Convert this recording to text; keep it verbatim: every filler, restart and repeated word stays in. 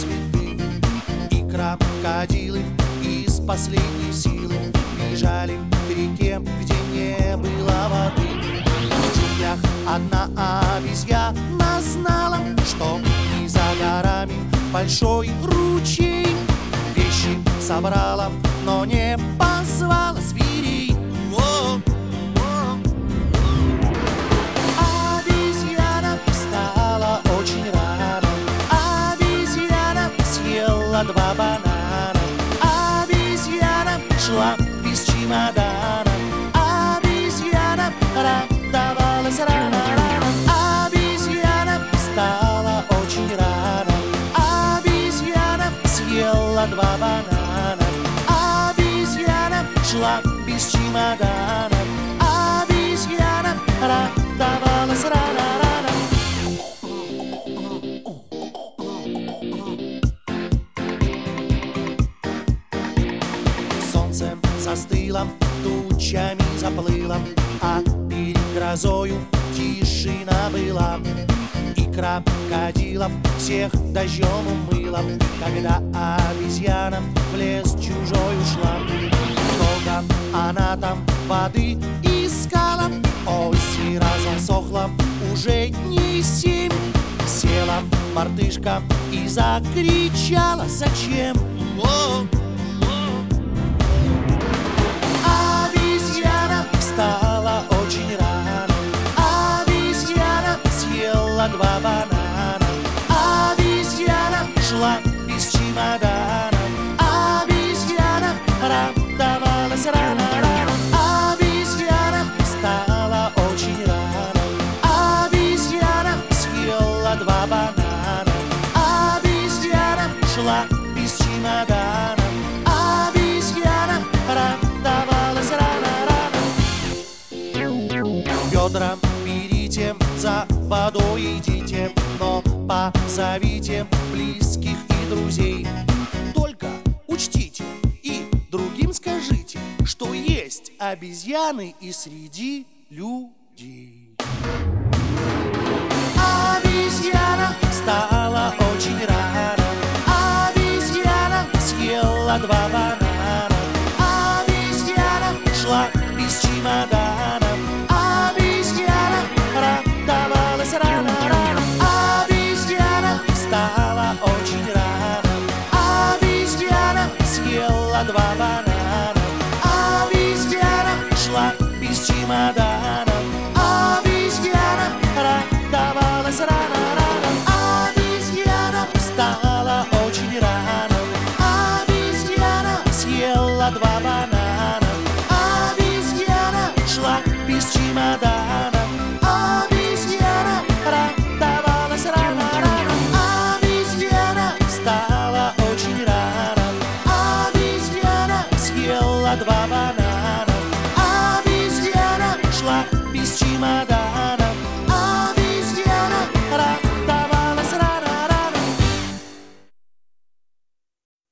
цветы. И крокодилы из последней силы бежали к реке, где не было воды. В джунглях одна обезьяна знала, что не за горами большой ручей. Вещи собрала, но не позвала зверей. О, о. Обезьяна встала очень рано. Обезьяна съела два банана. Обезьяна шла без чемодана. Обезьяна радовалась рано-рано. Обезьяна встала очень рано. Обезьяна съела два банана. Обезьяна шла без чемодана. Обезьяна радовалась рано-рано. Солнце застыло, тучами заплыло, а перед грозою тишина была. И крокодилов всех дождем умыло, когда обезьяна в лес чужой ушла. Долго она там воды искала, озеро засохло уже не семь. Села мартышка и закричала: зачем? О! Обезьяна встала очень рано. Обезьяна съела два банана. Обезьяна шла без чемодана. Обезьяна радовалась рано-рано. Обезьяна встала очень рано. Обезьяна съела два банана. Обезьяна шла без чемодана. Обезьяна радовалась рано-рано. Ведра берите, за водой идите, но позовите близких и друзей. Только учтите и другим скажите, что есть обезьяны и среди людей. Обезьяна встала очень рано. Обезьяна съела два банана.